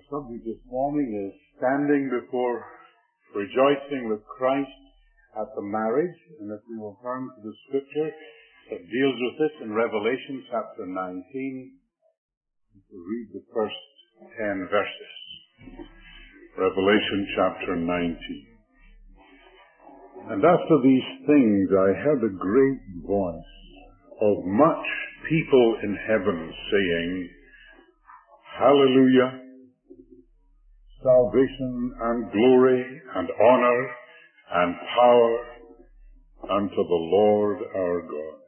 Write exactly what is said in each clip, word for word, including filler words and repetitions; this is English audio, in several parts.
subject this morning is standing before, rejoicing with Christ at the marriage. And if we will turn to the scripture that deals with this in Revelation chapter nineteen, we'll read the first ten verses. Revelation chapter nineteen. And after these things I heard a great voice of much people in heaven saying, Hallelujah! Salvation and glory and honor and power unto the Lord our God.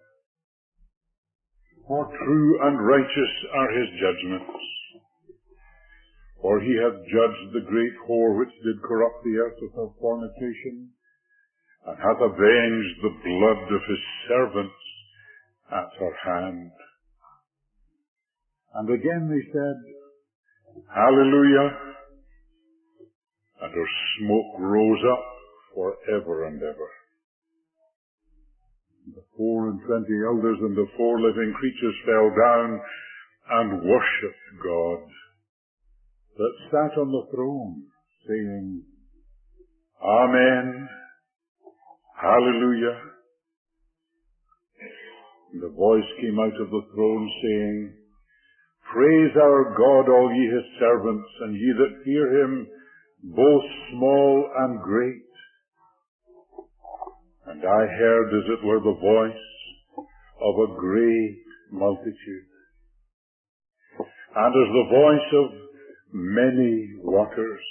For true and righteous are his judgments. For he hath judged the great whore which did corrupt the earth with her fornication, and hath avenged the blood of his servants at her hand. And again they said, Hallelujah! And her smoke rose up for ever and ever. And the four and twenty elders and the four living creatures fell down and worshipped God that sat on the throne, saying, Amen, Hallelujah. And the voice came out of the throne, saying, Praise our God, all ye his servants, and ye that fear him, both small and great. And I heard as it were the voice of a great multitude, and as the voice of many waters,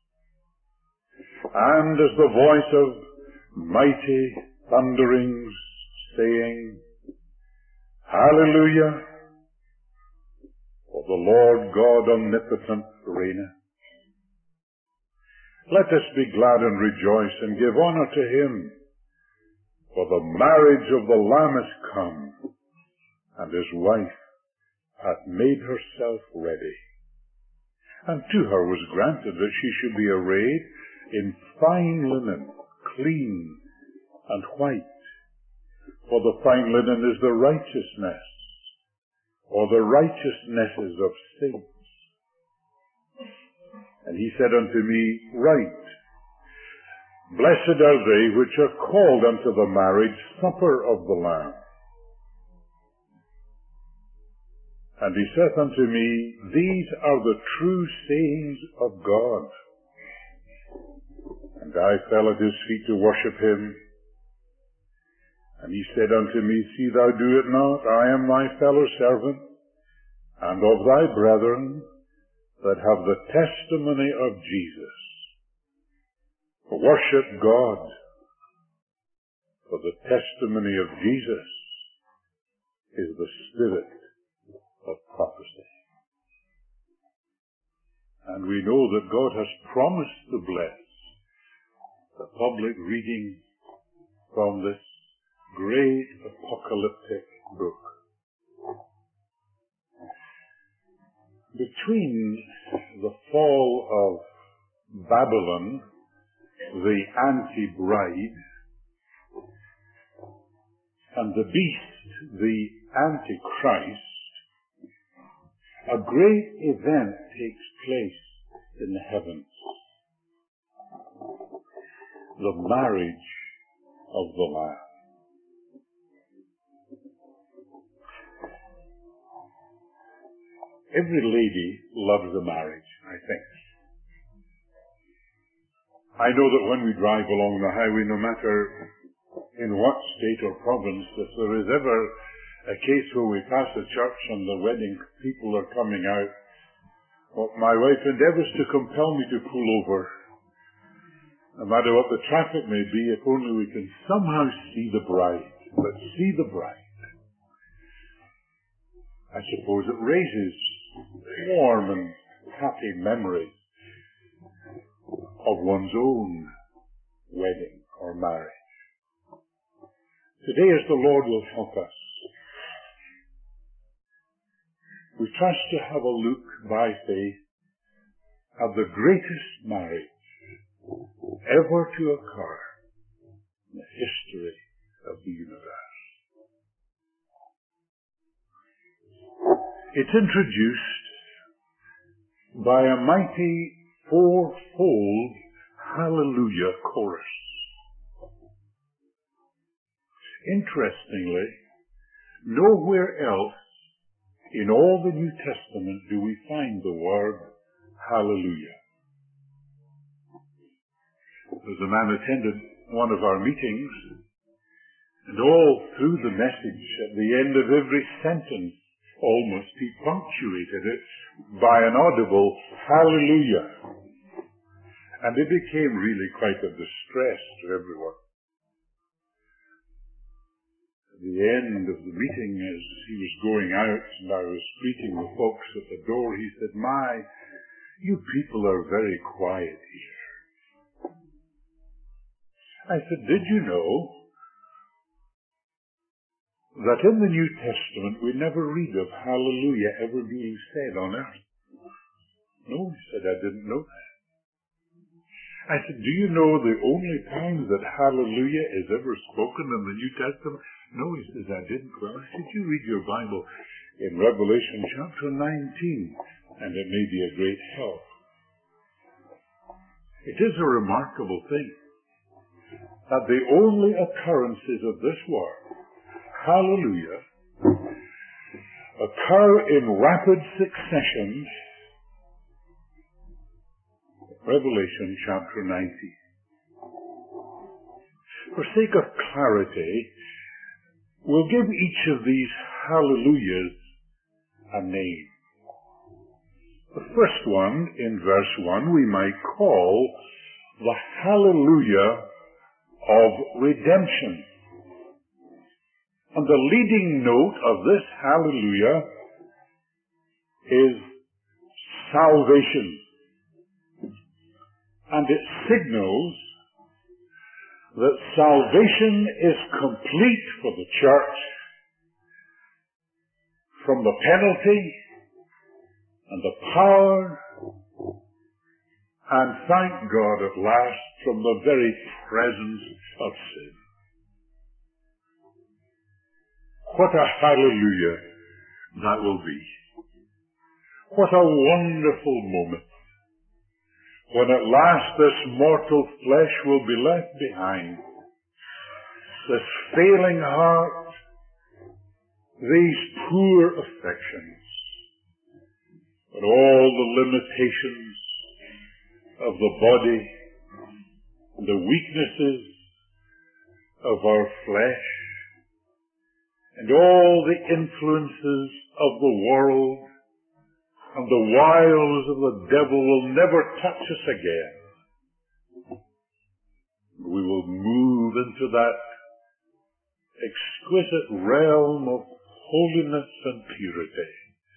and as the voice of mighty thunderings, saying, Hallelujah! For the Lord God omnipotent reigneth. Let us be glad and rejoice and give honor to him, for the marriage of the Lamb is come, and his wife hath made herself ready. And to her was granted that she should be arrayed in fine linen, clean and white. For the fine linen is the righteousness, or the righteousnesses of saints. And he said unto me, Write, Blessed are they which are called unto the marriage supper of the Lamb. And he saith unto me, These are the true sayings of God. And I fell at his feet to worship him. And he said unto me, See thou do it not. I am thy fellow servant, and of thy brethren that have the testimony of Jesus. Worship God, for the testimony of Jesus is the spirit of prophecy. And we know that God has promised to bless the public reading from this great apocalyptic book. Between the fall of Babylon, the anti-bride, and the beast, the antichrist, a great event takes place in the heavens. The marriage of the Lamb. Every lady loves a marriage, I think. I know that when we drive along the highway, no matter in what state or province, if there is ever a case where we pass a church and the wedding people are coming out, well, my wife endeavors to compel me to pull over. No matter what the traffic may be, if only we can somehow see the bride. But see the bride. I suppose it raises warm and happy memories of one's own wedding or marriage. Today, as the Lord will help us, we trust to have a look by faith at the greatest marriage ever to occur in the history of the universe. It's introduced by a mighty fourfold hallelujah chorus. Interestingly, nowhere else in all the New Testament do we find the word hallelujah. As a man attended one of our meetings, and all through the message, at the end of every sentence, almost, he punctuated it by an audible hallelujah. And it became really quite a distress to everyone. At the end of the meeting, as he was going out and I was greeting the folks at the door, he said, "My, you people are very quiet here." I said, "Did you know that in the New Testament we never read of hallelujah ever being said on earth?" "No," he said, "I didn't know that." I said, "Do you know the only time that hallelujah is ever spoken in the New Testament?" "No," he says, "I didn't." Well, I said, "You read your Bible in Revelation chapter nineteen, and it may be a great help." It is a remarkable thing that the only occurrences of this word, hallelujah, occur in rapid succession. Revelation chapter nineteen. For sake of clarity, we'll give each of these hallelujahs a name. The first one, in verse one, we might call the hallelujah of redemption. And the leading note of this hallelujah is salvation. And it signals that salvation is complete for the church from the penalty and the power, and thank God at last, from the very presence of sin. What a hallelujah that will be. What a wonderful moment when at last this mortal flesh will be left behind. This failing heart, these poor affections, and all the limitations of the body, the weaknesses of our flesh, and all the influences of the world and the wiles of the devil will never touch us again. We will move into that exquisite realm of holiness and purity.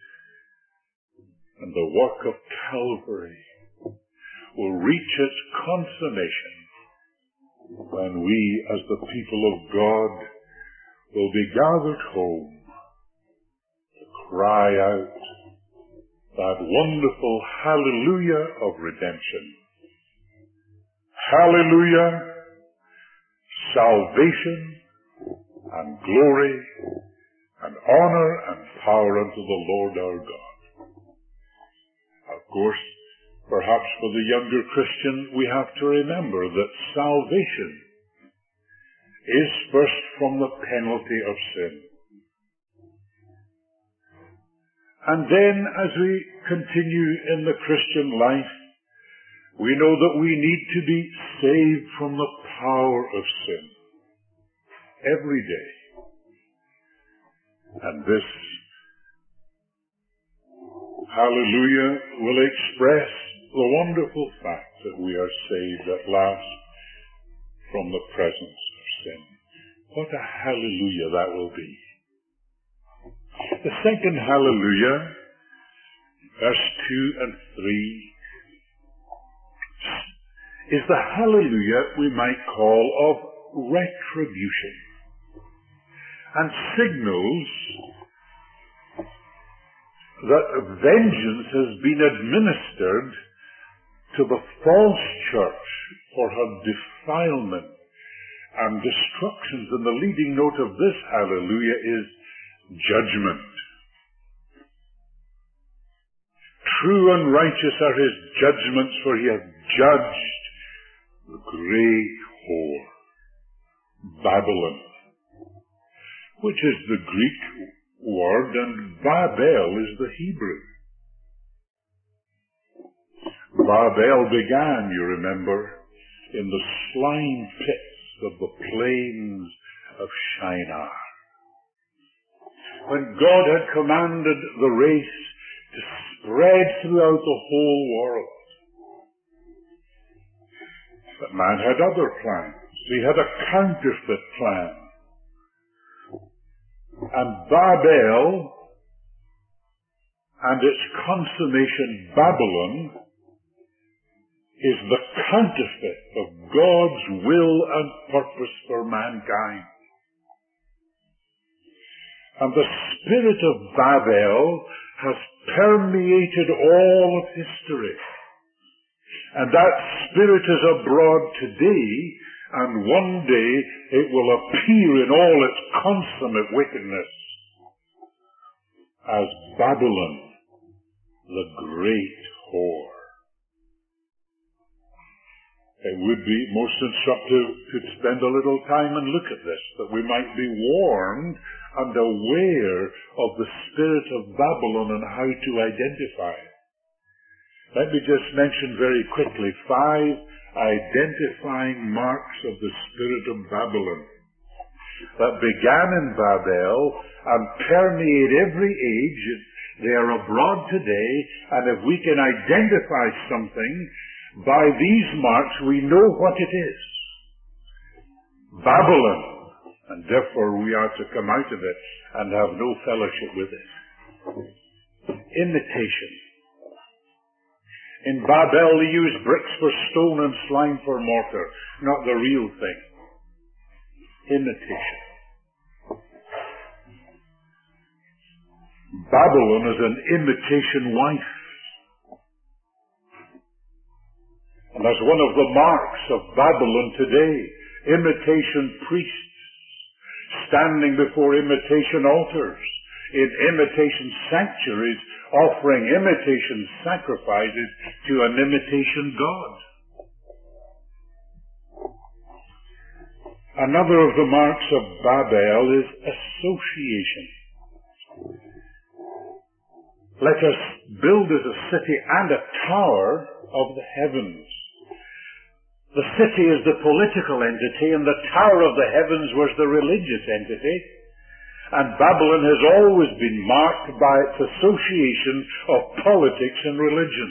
And the work of Calvary will reach its consummation when we, as the people of God, will be gathered home to cry out that wonderful hallelujah of redemption. Hallelujah, salvation and glory and honor and power unto the Lord our God. Of course, perhaps for the younger Christian, we have to remember that salvation is first from the penalty of sin. And then, as we continue in the Christian life, we know that we need to be saved from the power of sin every day. And this hallelujah will express the wonderful fact that we are saved at last from the presence of sin. What a hallelujah that will be. The second hallelujah, verse two and three, is the hallelujah we might call of retribution, and signals that vengeance has been administered to the false church for her defilement and destructions. And the leading note of this hallelujah is judgment. True and righteous are his judgments, for he hath judged the great whore, Babylon, which is the Greek word, and Babel is the Hebrew. Babel began, you remember, in the slime pits of the plains of Shinar, when God had commanded the race to spread throughout the whole world. But man had other plans. He had a counterfeit plan. And Babel and its consummation, Babylon, is the counterfeit of God's will and purpose for mankind. And the spirit of Babel has permeated all of history. And that spirit is abroad today, and one day it will appear in all its consummate wickedness as Babylon, the great whore. It would be most instructive to spend a little time and look at this, that we might be warned and aware of the spirit of Babylon and how to identify it. Let me just mention very quickly five identifying marks of the spirit of Babylon that began in Babel and permeate every age. They are abroad today, and if we can identify something by these marks, we know what it is. Babylon, and therefore we are to come out of it and have no fellowship with it. Imitation. In Babel they used bricks for stone and slime for mortar, not the real thing. Imitation. Babylon is an imitation wife. And that's one of the marks of Babylon today. Imitation priests standing before imitation altars, in imitation sanctuaries, offering imitation sacrifices to an imitation God. Another of the marks of Babel is association. Let us build as a city and a tower of the heavens. The city is the political entity, and the tower of the heavens was the religious entity. And Babylon has always been marked by its association of politics and religion.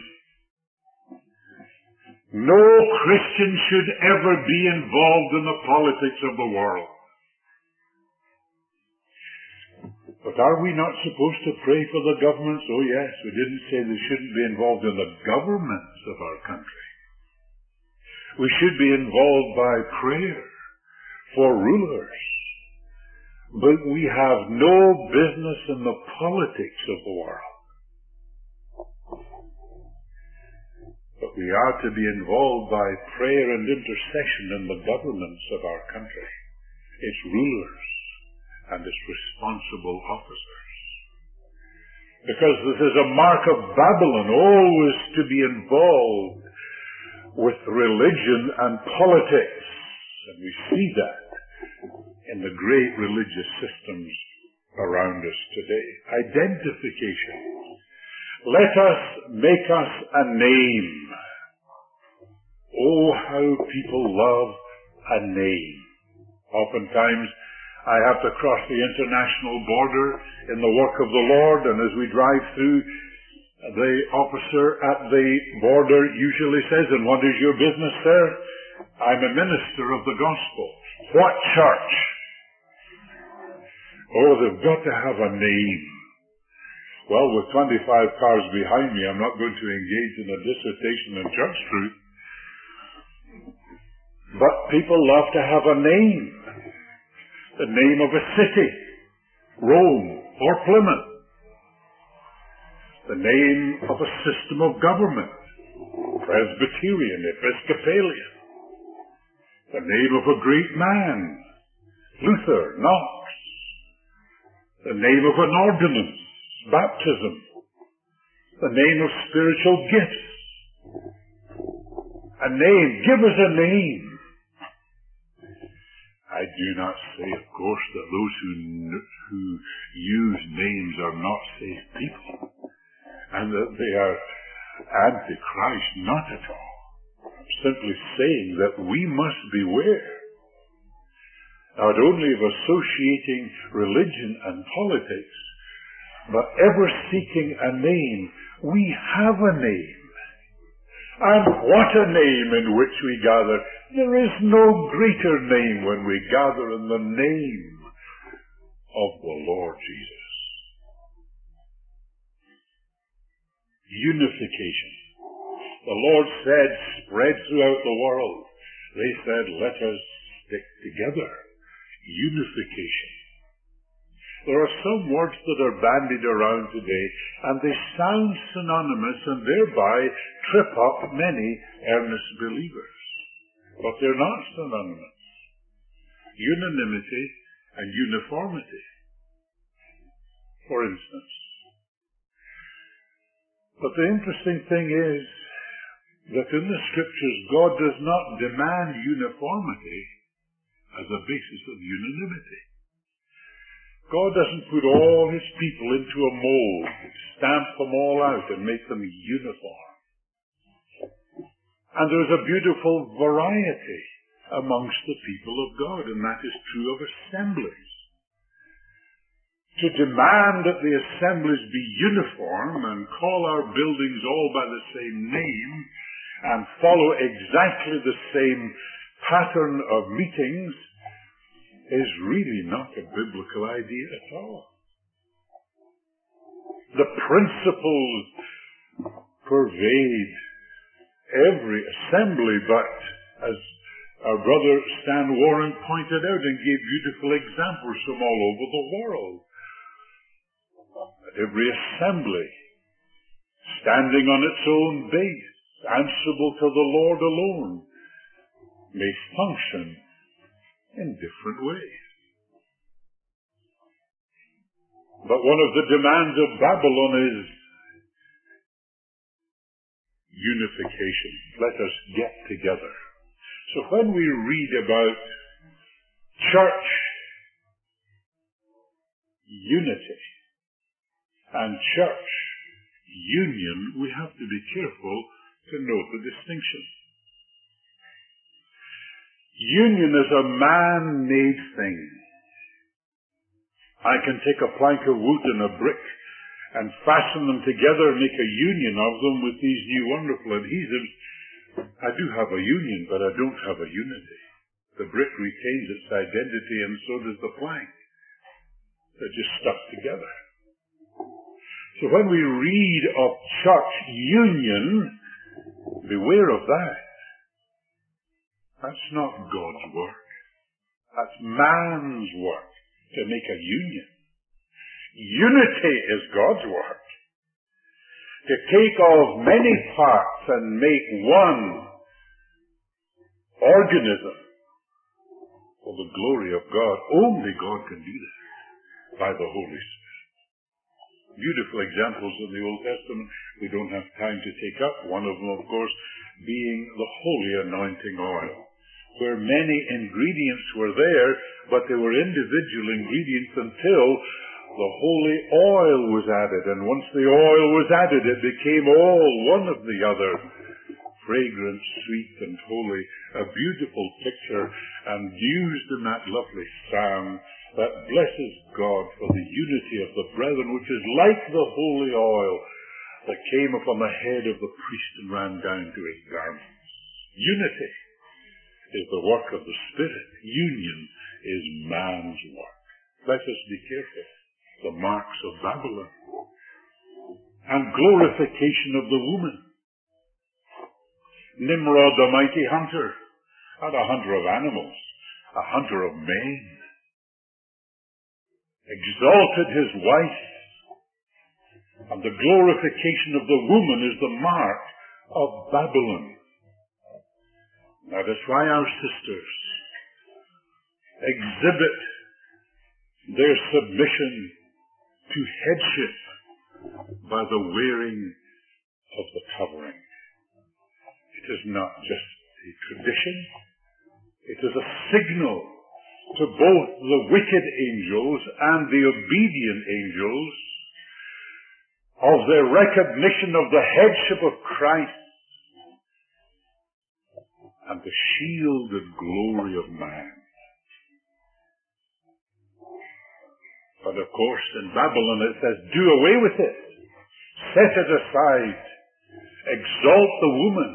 No Christian should ever be involved in the politics of the world. But are we not supposed to pray for the governments? Oh yes, we didn't say they shouldn't be involved in the governments of our country. We should be involved by prayer for rulers. But we have no business in the politics of the world. But we are to be involved by prayer and intercession in the governments of our country, its rulers and its responsible officers. Because this is a mark of Babylon, always to be involved with religion and politics. And we see that in the great religious systems around us today. Identification. Let us make us a name. Oh, how people love a name. Oftentimes, I have to cross the international border in the work of the Lord, and as we drive through, the officer at the border usually says, "And what is your business, sir?" "I'm a minister of the gospel." "What church?" Oh, they've got to have a name. Well, with twenty-five cars behind me, I'm not going to engage in a dissertation on church truth. But people love to have a name. The name of a city, Rome or Plymouth. The name of a system of government, Presbyterian, Episcopalian. The name of a great man, Luther, Knox. The name of an ordinance, baptism. The name of spiritual gifts. A name. Give us a name. I do not say, of course, that those who, who use names are not saved people, and that they are antichrist. Not at all. I'm simply saying that we must beware, not only of associating religion and politics, but ever seeking a name. We have a name. And what a name in which we gather. There is no greater name when we gather in the name of the Lord Jesus. Unification. The Lord said, spread throughout the world. They said, let us stick together. Unification. There are some words that are bandied around today, and they sound synonymous and thereby trip up many earnest believers. But they're not synonymous. Unanimity and uniformity, for instance. But the interesting thing is that in the Scriptures, God does not demand uniformity as a basis of unanimity. God doesn't put all his people into a mold, stamp them all out and make them uniform. And there's a beautiful variety amongst the people of God, and that is true of assemblies. To demand that the assemblies be uniform and call our buildings all by the same name and follow exactly the same pattern of meetings is really not a biblical idea at all. The principles pervade every assembly, but as our brother Stan Warren pointed out and gave beautiful examples from all over the world, that every assembly, standing on its own base, answerable to the Lord alone, may function in different ways. But one of the demands of Babylon is unification. Let us get together. So when we read about church unity and church union, we have to be careful to note the distinction. Union is a man-made thing. I can take a plank of wood and a brick and fasten them together and make a union of them with these new wonderful adhesives. I do have a union, but I don't have a unity. The brick retains its identity and so does the plank. They're just stuck together. So when we read of church union, beware of that. That's not God's work. That's man's work to make a union. Unity is God's work. To take of many parts and make one organism for the glory of God. Only God can do that by the Holy Spirit. Beautiful examples in the Old Testament we don't have time to take up. One of them, of course, being the holy anointing oil, where many ingredients were there, but they were individual ingredients until the holy oil was added. And once the oil was added, it became all one of the other. Fragrant, sweet, and holy. A beautiful picture, and used in that lovely psalm that blesses God for the unity of the brethren, which is like the holy oil that came upon the head of the priest and ran down to his garments. Unity is the work of the Spirit. Union is man's work. Let us be careful. The marks of Babylon. And glorification of the woman. Nimrod, the mighty hunter, not a hunter of animals, a hunter of men, exalted his wife. And the glorification of the woman is the mark of Babylon. That is why our sisters exhibit their submission to headship by the wearing is not just a tradition. It is a signal to both the wicked angels and the obedient angels of their recognition of the headship of Christ and the shielded glory of man. But of course, in Babylon it says, do away with it. Set it aside. Exalt the woman.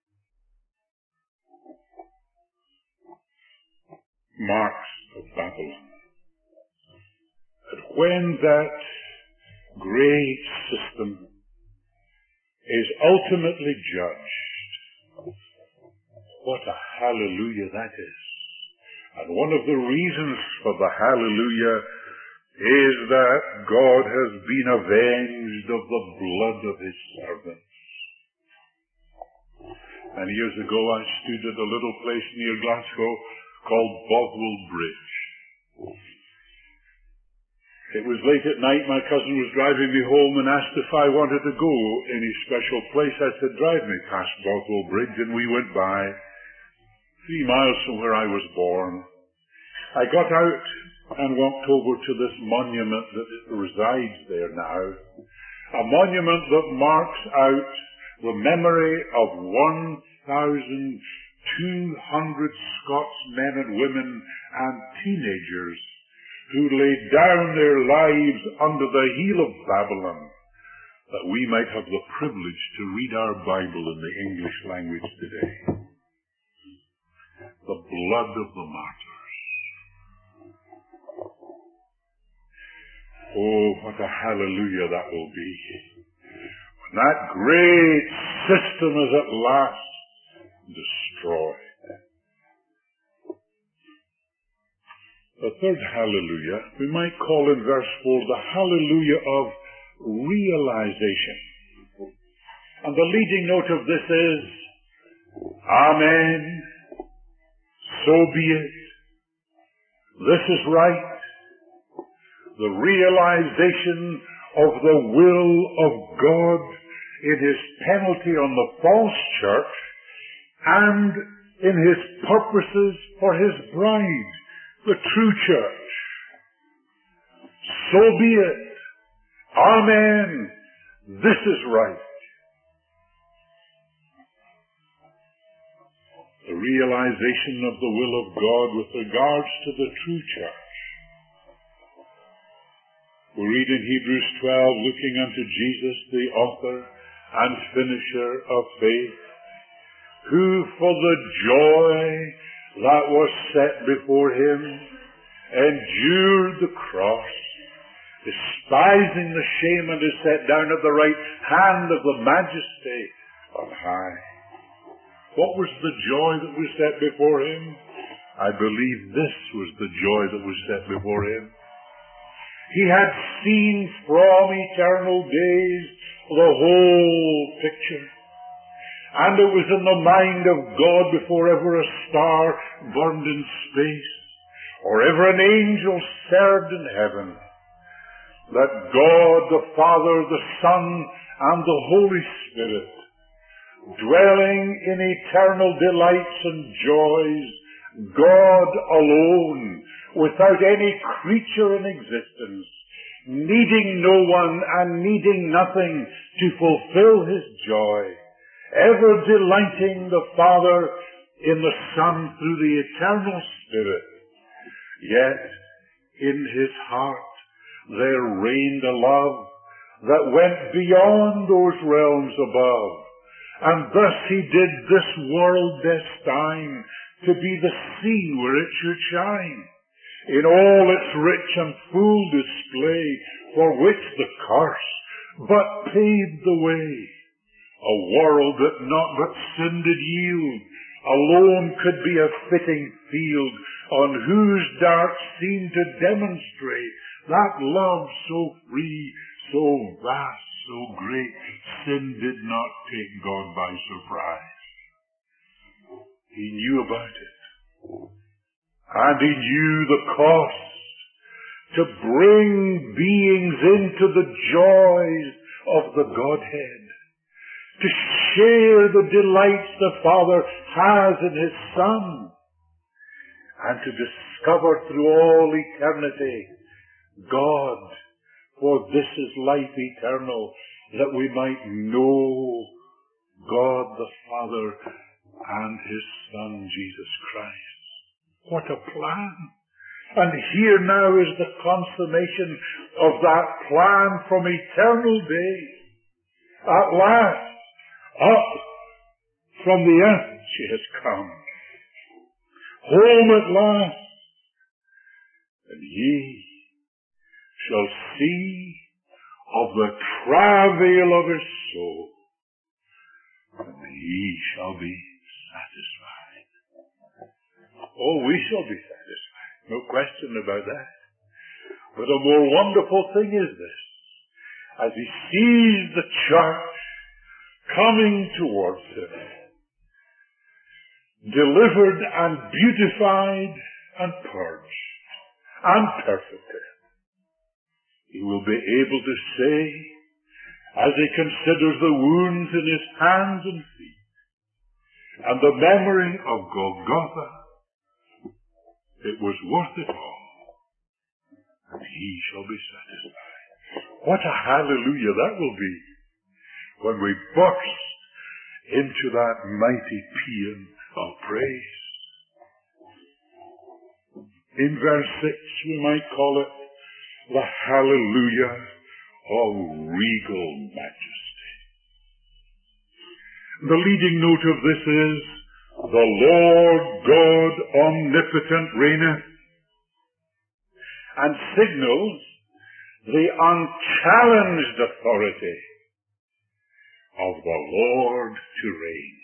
Marks of Babylon. And when that great system is ultimately judged, what a hallelujah that is. And one of the reasons for the hallelujah is that God has been avenged of the blood of his servants. Many years ago I stood at a little place near Glasgow called Bothwell Bridge. It was late at night. My cousin was driving me home and asked if I wanted to go any special place. I said, drive me past Bothwell Bridge, and we went by, three miles from where I was born. I got out and walked over to this monument that resides there now. A monument that marks out the memory of one thousand two hundred Scots men and women and teenagers who laid down their lives under the heel of Babylon, that we might have the privilege to read our Bible in the English language today. The blood of the martyrs. Oh, what a hallelujah that will be. When that great system is at last destroyed. The third hallelujah, we might call in verse four the hallelujah of realization. And the leading note of this is, Amen, so be it. This is right. The realization of the will of God in his penalty on the false church and in his purposes for his bride, the true church. So be it. Amen. This is right. The realization of the will of God with regards to the true church. We read in Hebrews twelve, looking unto Jesus, the author and finisher of faith, who for the joy that was set before him endured the cross, despising the shame, and is set down at the right hand of the majesty on high. What was the joy that was set before him? I believe this was the joy that was set before him. He had seen from eternal days the whole picture. And it was in the mind of God before ever a star burned in space, or ever an angel served in heaven, that God the Father, the Son, and the Holy Spirit, dwelling in eternal delights and joys, God alone, without any creature in existence, needing no one and needing nothing to fulfill his joy, ever delighting the Father in the Son through the eternal Spirit. Yet in his heart there reigned a love that went beyond those realms above, and thus he did this world destine to be the scene where it should shine, in all its rich and full display, for which the curse but paved the way. A world that not but sin did yield, alone could be a fitting field, on whose dark scene to demonstrate that love so free, so vast, so great, sin did not take God by surprise. He knew about it. And he knew the cost to bring beings into the joys of the Godhead, to share the delights the Father has in His Son, and to discover through all eternity God, for this is life eternal, that we might know God the Father and His Son, Jesus Christ. What a plan! And here now is the consummation of that plan from eternal days. At last, up from the earth she has come, home at last, and ye shall see of the travail of his soul, and ye shall be satisfied. Oh, we shall be satisfied, no question about that. But a more wonderful thing is this: as he sees the church coming towards him, delivered and beautified and purged and perfected, he will be able to say, as he considers the wounds in his hands and feet, and the memory of Golgotha, it was worth it all, and he shall be satisfied. What a hallelujah that will be when we burst into that mighty paean of praise. In verse six we might call it the hallelujah of regal majesty. The leading note of this is, the Lord God omnipotent reigneth, and signals the unchallenged authority of the Lord to reign.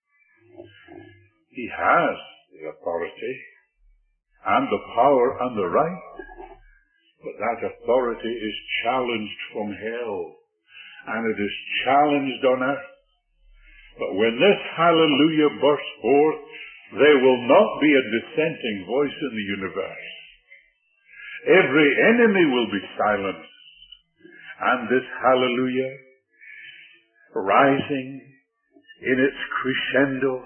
He has the authority and the power and the right, but that authority is challenged from hell, and it is challenged on earth. But when this hallelujah bursts forth, there will not be a dissenting voice in the universe. Every enemy will be silenced, and this hallelujah, rising in its crescendo,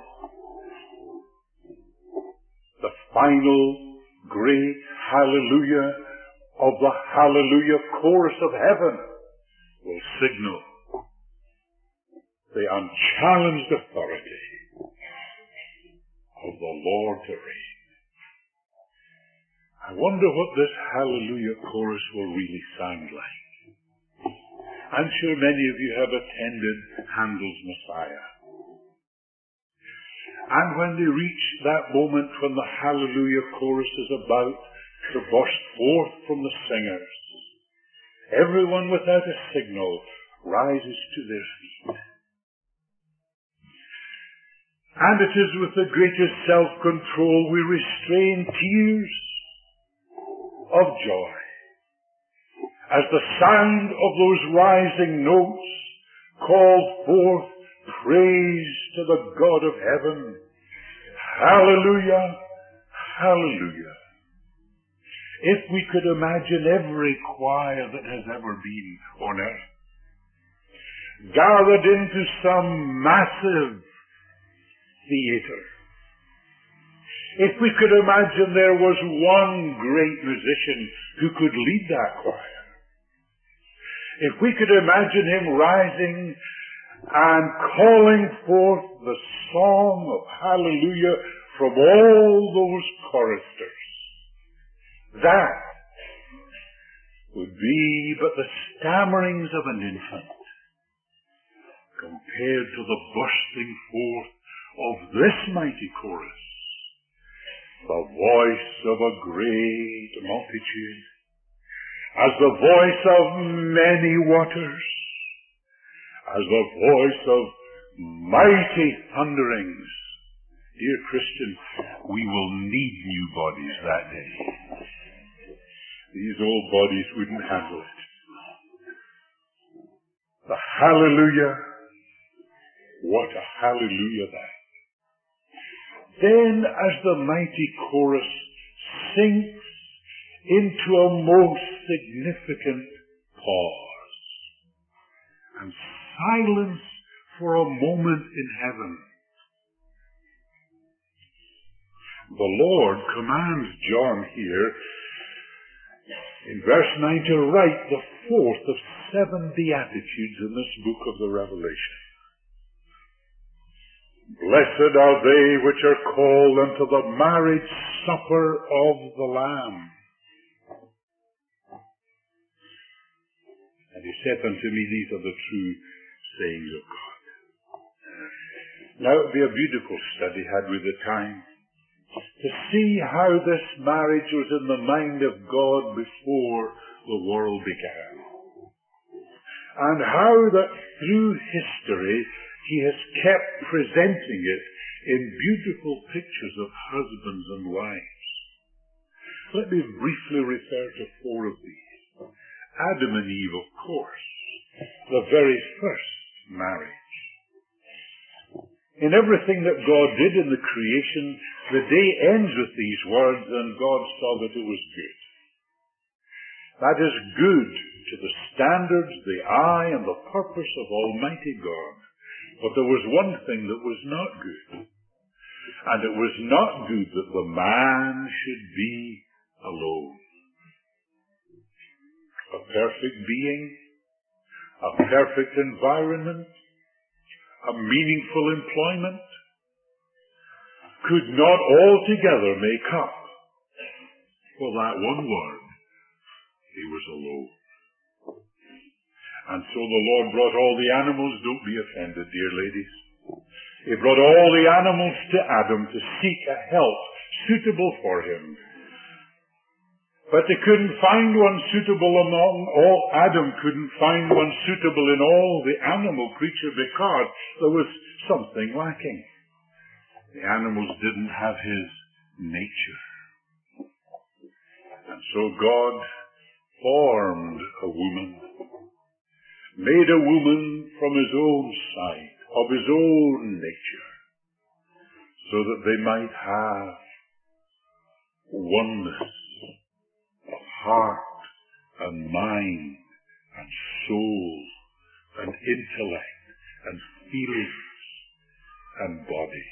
the final great hallelujah of the hallelujah chorus of heaven, will signal the unchallenged authority of the Lord to reign. I wonder what this hallelujah chorus will really sound like. I'm sure many of you have attended Handel's Messiah. And when they reach that moment when the hallelujah chorus is about to burst forth from the singers, everyone without a signal rises to their feet. And it is with the greatest self-control we restrain tears of joy as the sound of those rising notes calls forth praise to the God of heaven. Hallelujah, hallelujah. If we could imagine every choir that has ever been on earth gathered into some massive theater, if we could imagine there was one great musician who could lead that choir, if we could imagine him rising and calling forth the song of hallelujah from all those choristers, that would be but the stammerings of an infant compared to the bursting forth of this mighty chorus, the voice of a great multitude, as the voice of many waters, as the voice of mighty thunderings. Dear Christian, we will need new bodies that day. These old bodies wouldn't handle it. The hallelujah, what a hallelujah that. Then as the mighty chorus sinks into a most significant pause, and silence for a moment in heaven. The Lord commands John here in verse nine to write the fourth of seven beatitudes in this book of the Revelation. Blessed are they which are called unto the marriage supper of the Lamb. And he saith unto me, these are the true sayings of God. Now it would be a beautiful study had we the time to see how this marriage was in the mind of God before the world began. And how that through history he has kept presenting it in beautiful pictures of husbands and wives. Let me briefly refer to four of these. Adam and Eve, of course, the very first marriage. In everything that God did in the creation, the day ends with these words, and God saw that it was good. That is good to the standards, the eye, and the purpose of Almighty God. But there was one thing that was not good. And it was not good that the man should be alone. A perfect being, a perfect environment, a meaningful employment, could not altogether make up for that one word. He was alone. And so the Lord brought all the animals. Don't be offended, dear ladies. He brought all the animals to Adam to seek a help suitable for him. But they couldn't find one suitable among all. Adam couldn't find one suitable in all the animal creature because there was something lacking. The animals didn't have his nature. And so God formed a woman, made a woman from his own side, of his own nature, so that they might have oneness of heart and mind and soul and intellect and feelings and body.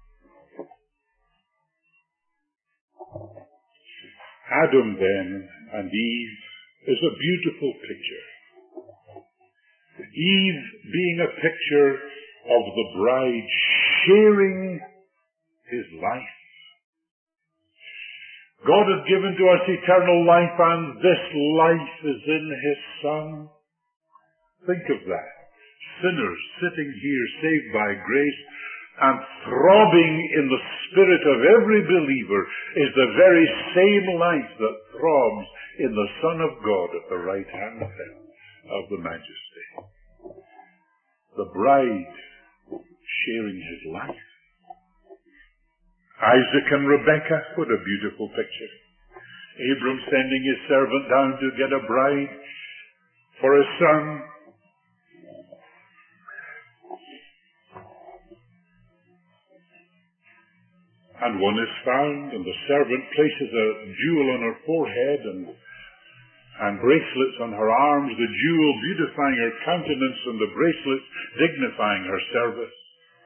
Adam then and Eve is a beautiful picture. Eve being a picture of the bride sharing his life. God has given to us eternal life, and this life is in his Son. Think of that. Sinners sitting here saved by grace, and throbbing in the spirit of every believer is the very same life that throbs in the Son of God at the right hand of the Majesty. The bride sharing his life. Isaac and Rebekah, what a beautiful picture. Abram sending his servant down to get a bride for his son. And one is found, and the servant places a jewel on her forehead and, and bracelets on her arms, the jewel beautifying her countenance and the bracelets dignifying her service.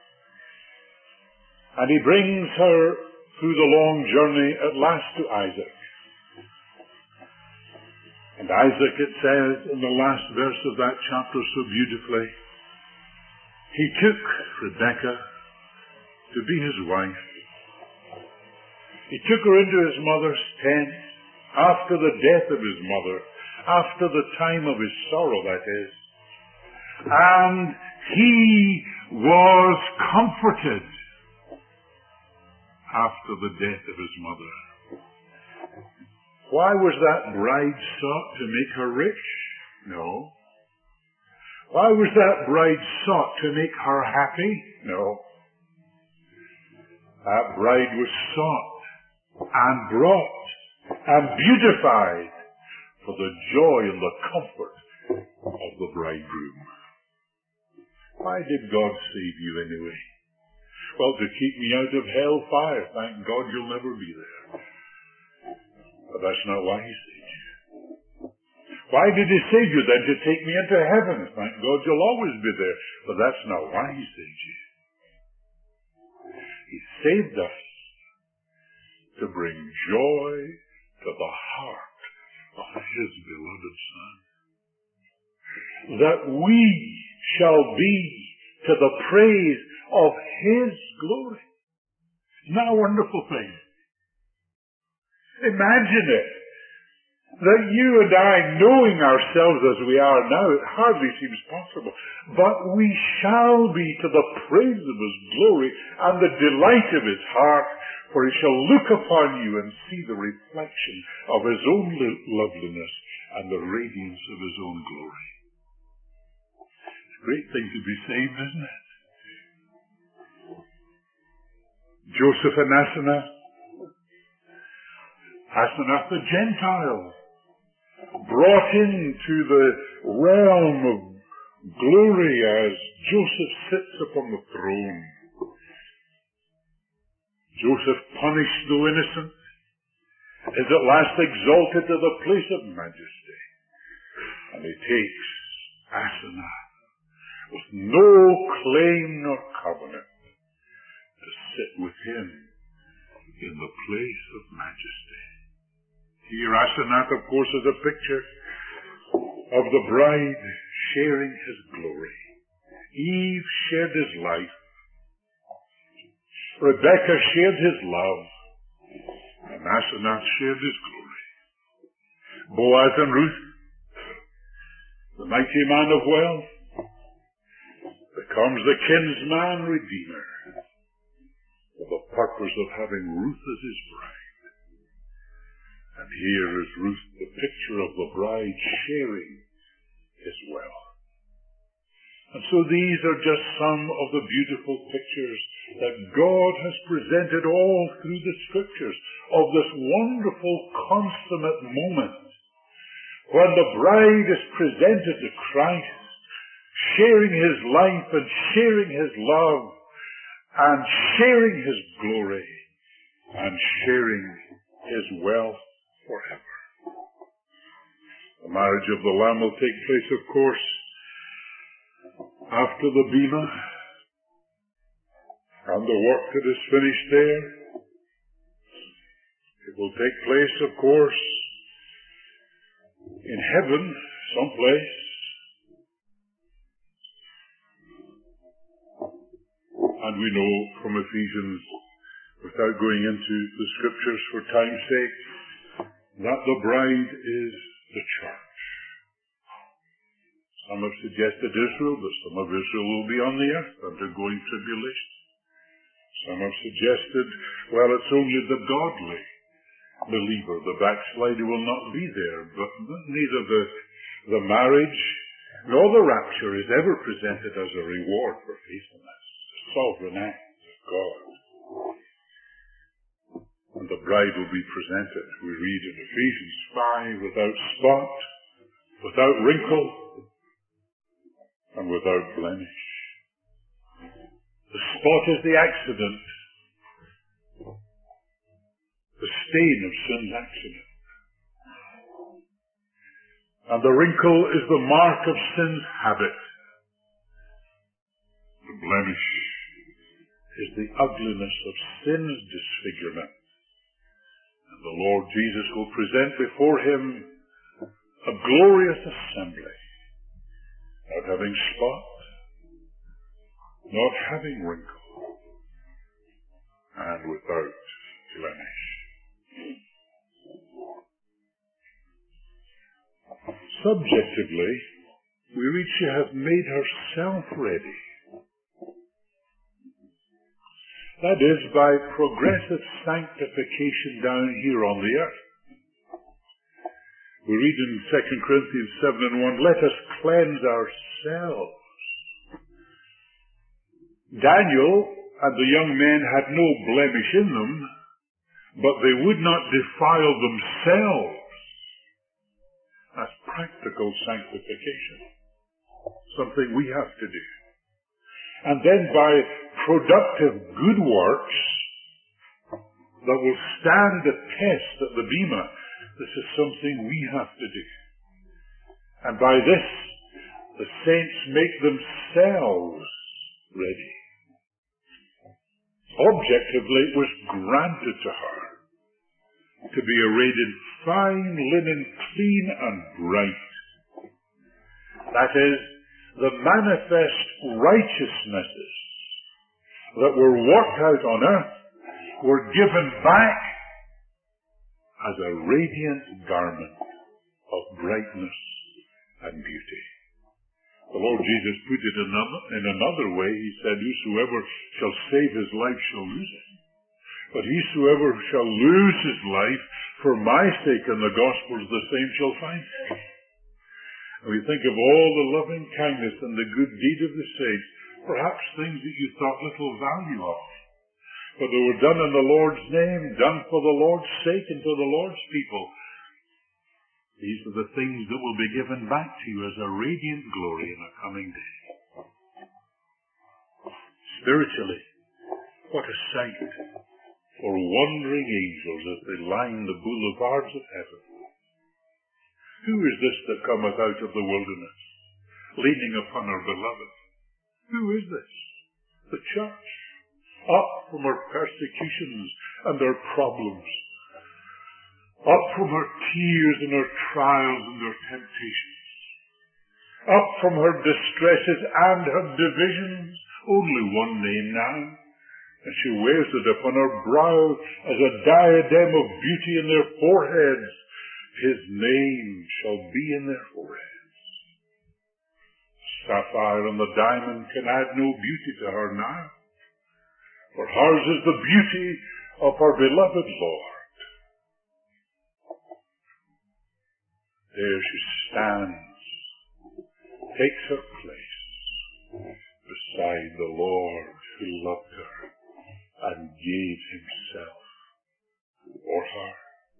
And he brings her through the long journey at last to Isaac. And Isaac, it says in the last verse of that chapter so beautifully, he took Rebekah to be his wife. He took her into his mother's tent after the death of his mother, after the time of his sorrow, that is. And he was comforted after the death of his mother. Why was that bride sought? To make her rich? No. Why was that bride sought? To make her happy? No. That bride was sought and brought and beautified for the joy and the comfort of the bridegroom. Why did God save you anyway? Well, to keep me out of hellfire. Thank God you'll never be there. But that's not why he saved you. Why did he save you then? To take me into heaven. Thank God you'll always be there. But that's not why he saved you. He saved us to bring joy to the heart of his beloved Son. That we shall be to the praise of his glory. Isn't that a wonderful thing? Imagine it. That you and I, knowing ourselves as we are now, it hardly seems possible. But we shall be to the praise of his glory and the delight of his heart, for he shall look upon you and see the reflection of his own loveliness and the radiance of his own glory. It's a great thing to be saved, isn't it? Joseph and Asenath. Asenath the Gentile, brought into the realm of glory as Joseph sits upon the throne. Joseph, punished though innocent, is at last exalted to the place of majesty. And he takes Asenath, with no claim nor covenant, to sit with him in the place of majesty. Here Asenath, of course, is a picture of the bride sharing his glory. Eve shared his life. Rebekah shared his love. And Asenath shared his glory. Boaz and Ruth, the mighty man of wealth, becomes the kinsman redeemer for the purpose of having Ruth as his bride. And here is Ruth, the picture of the bride sharing his wealth. And so these are just some of the beautiful pictures that God has presented all through the Scriptures of this wonderful consummate moment when the bride is presented to Christ, sharing his life and sharing his love and sharing his glory and sharing his wealth forever. The marriage of the Lamb will take place, of course, after the Bema, and the work that is finished there. It will take place, of course, in heaven, someplace. And we know from Ephesians, without going into the Scriptures for time's sake, that the bride is the church. Some have suggested Israel, but some of Israel will be on the earth undergoing tribulation. Some have suggested, well, it's only the godly believer. The backslider will not be there. But neither the, the marriage nor the rapture is ever presented as a reward for faithfulness. A sovereign act of God. And the bride will be presented, we read in Ephesians five, without spot, without wrinkle, and without blemish. The spot is the accident, the stain of sin's accident. And the wrinkle is the mark of sin's habit. The blemish is the ugliness of sin's disfigurement. And the Lord Jesus will present before him a glorious assembly, not having spot, not having wrinkle, and without blemish. Subjectively, we read she hath made herself ready. That is, by progressive sanctification down here on the earth. We read in Second Corinthians seven and one, let us cleanse ourselves. Daniel and the young men had no blemish in them, but they would not defile themselves. That's practical sanctification. Something we have to do. And then by productive good works that will stand the test at the Bema, this is something we have to do. And by this, the saints make themselves ready. Objectively, it was granted to her to be arrayed in fine linen, clean and bright. That is, the manifest righteousnesses that were worked out on earth were given back as a radiant garment of brightness and beauty. The Lord Jesus put it in another way. He said, whosoever shall save his life shall lose it. But whosoever shall lose his life for my sake and the gospel's, the same shall find it. And we think of all the loving kindness and the good deed of the saints, perhaps things that you thought little value of, but they were done in the Lord's name, done for the Lord's sake and for the Lord's people. These are the things that will be given back to you as a radiant glory in a coming day. Spiritually, what a sight for wandering angels as they line the boulevards of heaven. Who is this that cometh out of the wilderness, leaning upon her beloved? Who is this? The church, up from her persecutions and her problems, up from her tears and her trials and her temptations, up from her distresses and her divisions, only one name now, and she wears it upon her brow as a diadem of beauty in their foreheads. His name shall be in their foreheads. Sapphire and the diamond can add no beauty to her now, for hers is the beauty of her beloved Lord. There she stands, takes her place beside the Lord who loved her and gave himself for her.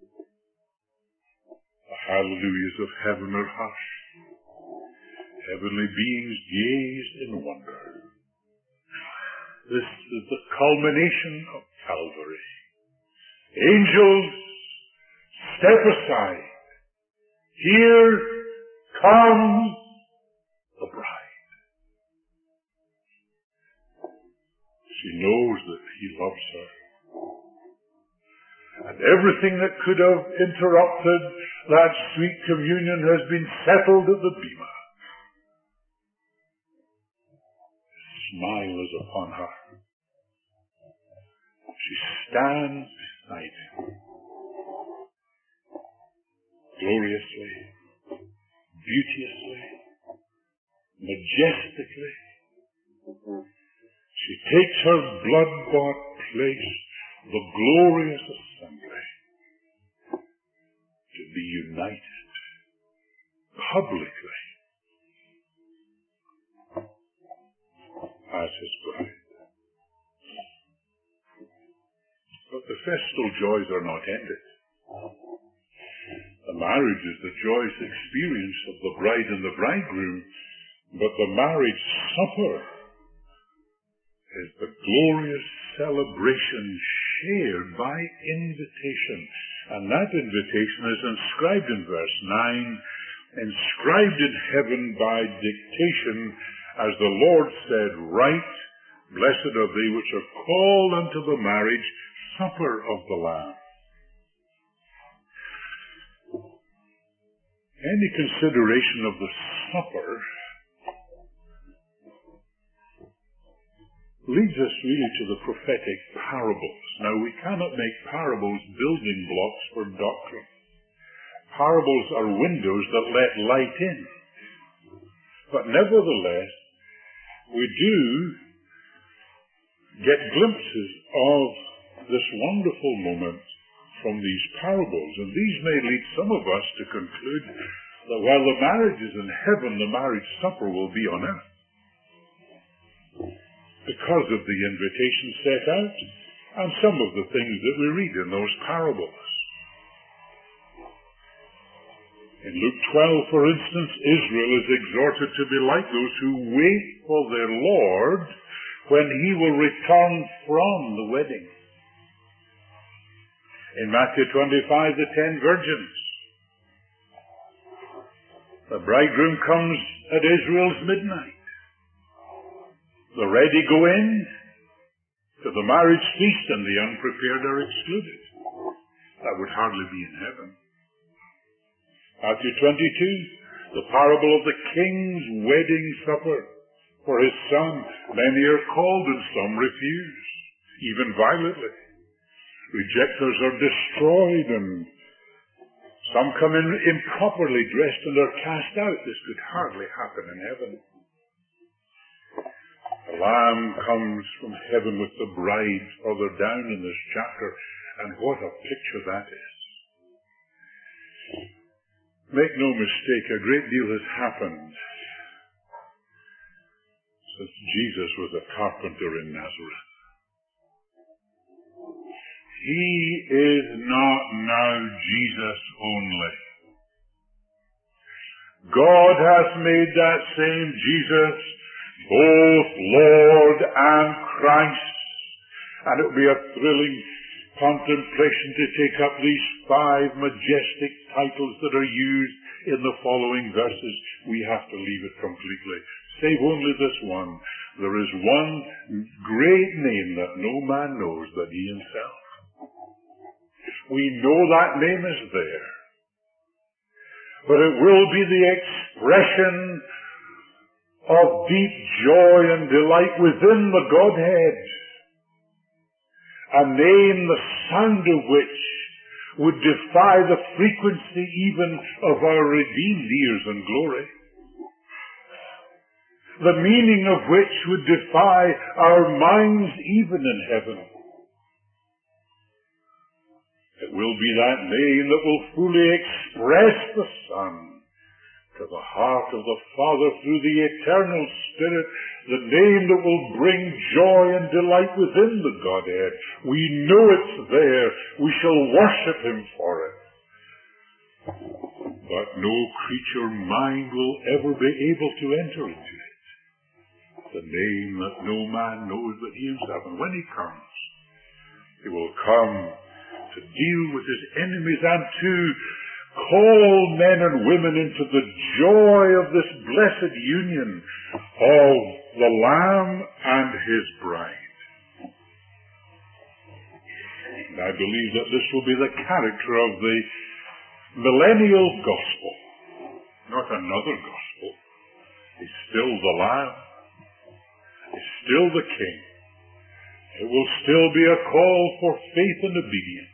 The hallelujahs of heaven are hushed. Heavenly beings gaze in wonder. This is the culmination of Calvary. Angels, step aside. Here comes the bride. She knows that he loves her. And everything that could have interrupted that sweet communion has been settled at the bema. His smile is upon her. She stands beside him. Gloriously, beauteously, majestically. She takes her blood-bought place, the glorious assembly, to be united publicly as his bride. But the festal joys are not ended. The marriage is the joyous experience of the bride and the bridegroom, but the marriage supper is the glorious celebration shared by invitation. And that invitation is inscribed in verse nine, inscribed in heaven by dictation, as the Lord said, write, blessed are they which are called unto the marriage supper of the Lamb. Any consideration of the supper leads us really to the prophetic parables. Now, we cannot make parables building blocks for doctrine. Parables are windows that let light in. But nevertheless, we do get glimpses of this wonderful moment from these parables. And these may lead some of us to conclude that while the marriage is in heaven, the marriage supper will be on earth, because of the invitation set out and some of the things that we read in those parables. In Luke twelve, for instance, Israel is exhorted to be like those who wait for their Lord when he will return from the wedding. In Matthew twenty-five, the ten virgins. The bridegroom comes at Israel's midnight. The ready go in to the marriage feast, and the unprepared are excluded. That would hardly be in heaven. Matthew twenty-two, the parable of the king's wedding supper for his son. Many are called and some refuse, even violently. Rejectors are destroyed, and some come in improperly dressed and are cast out. This could hardly happen in heaven. The Lamb comes from heaven with the bride further down in this chapter, and what a picture that is. Make no mistake, a great deal has happened since Jesus was a carpenter in Nazareth. He is not now Jesus only. God has made that same Jesus both Lord and Christ. And it will be a thrilling contemplation to take up these five majestic titles that are used in the following verses. We have to leave it completely, save only this one. There is one great name that no man knows but he himself. We know that name is there, but it will be the expression of deep joy and delight within the Godhead. A name the sound of which would defy the frequency even of our redeemed ears and glory. The meaning of which would defy our minds even in heaven. It will be that name that will fully express the Son to the heart of the Father through the eternal Spirit, the name that will bring joy and delight within the Godhead. We know it's there. We shall worship Him for it. But no creature mind will ever be able to enter into it. The name that no man knows but He himself. And when He comes, He will come to deal with His enemies and to call men and women into the joy of this blessed union of the Lamb and His bride. And I believe that this will be the character of the millennial gospel. Not another gospel. It's still the Lamb. It's still the King. It will still be a call for faith and obedience.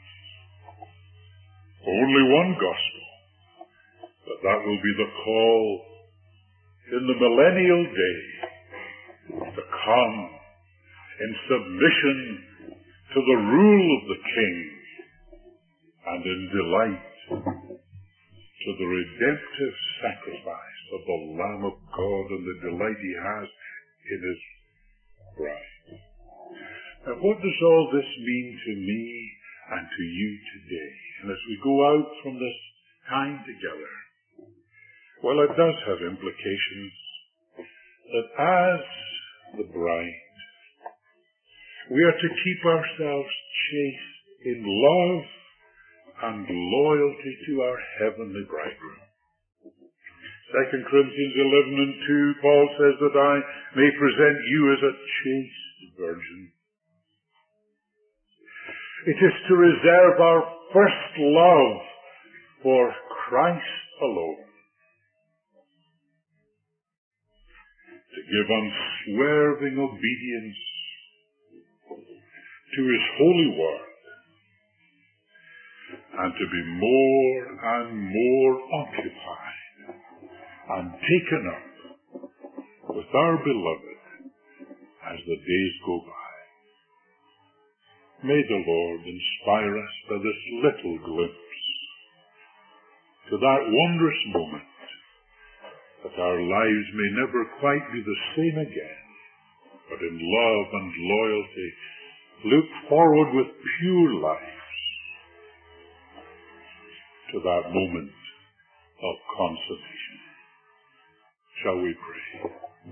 Only one gospel, but that will be the call in the millennial day to come in submission to the rule of the King and in delight to the redemptive sacrifice of the Lamb of God and the delight He has in His bride. Now, what does all this mean to me and to you today? And as we go out from this time together, well, it does have implications that as the bride, we are to keep ourselves chaste in love and loyalty to our heavenly bridegroom. Second Corinthians eleven and two, Paul says that I may present you as a chaste virgin. It is to reserve our first love for Christ alone. To give unswerving obedience to His holy word. And to be more and more occupied and taken up with our beloved as the days go by. May the Lord inspire us by this little glimpse to that wondrous moment that our lives may never quite be the same again, but in love and loyalty look forward with pure lives to that moment of consummation. Shall we pray?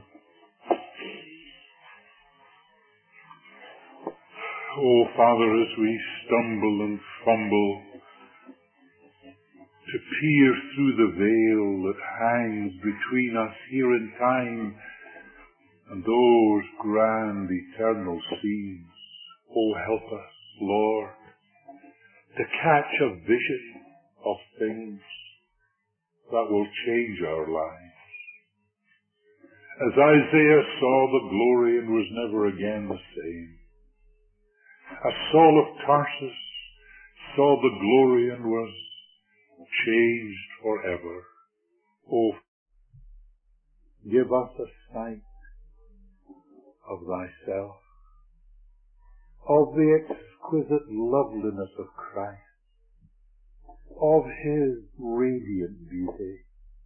Oh, Father, as we stumble and fumble to peer through the veil that hangs between us here in time and those grand eternal scenes. Oh, help us, Lord, to catch a vision of things that will change our lives. As Isaiah saw the glory and was never again the same, as Saul of Tarsus saw the glory and was changed forever. Oh, give us a sight of thyself, of the exquisite loveliness of Christ, of his radiant beauty,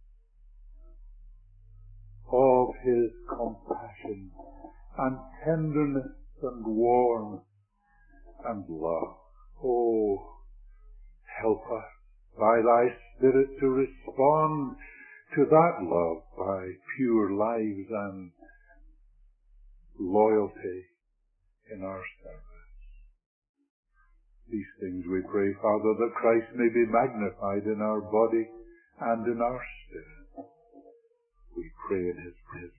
of his compassion and tenderness and warmth and love. Oh, help us by thy Spirit to respond to that love by pure lives and loyalty in our service. These things we pray, Father, that Christ may be magnified in our body and in our spirit. We pray in his presence.